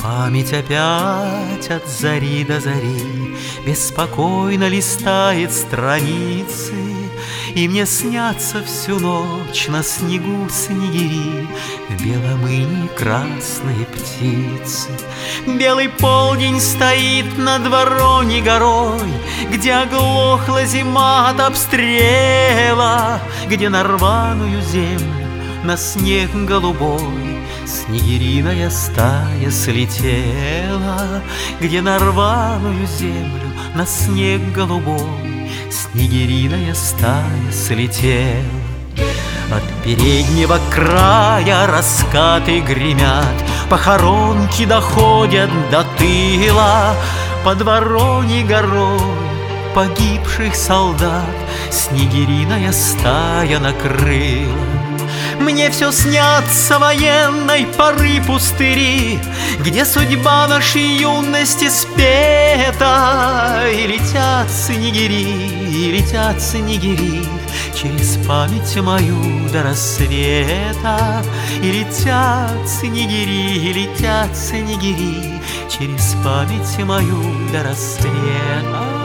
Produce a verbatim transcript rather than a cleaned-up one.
Память опять от зари до зари беспокойно листает страницы, и мне снятся всю ночь на снегу снегири, в белом инии красные птицы. Белый полдень стоит над Вороньей горой, где оглохла зима от обстрела, где на рваную землю, на снег голубой снегириная стая слетела, где на рваную землю, на снег голубой снегириная стая слетела. От переднего края раскаты гремят, похоронки доходят до тыла. Под Вороньей горой погибших солдат снегириная стая накрыла. Мне все снятся военной поры пустыри, где судьба нашей юности спета. И летят снегири, и летят снегири через память мою до рассвета. И летят снегири, и летят снегири через память мою до рассвета.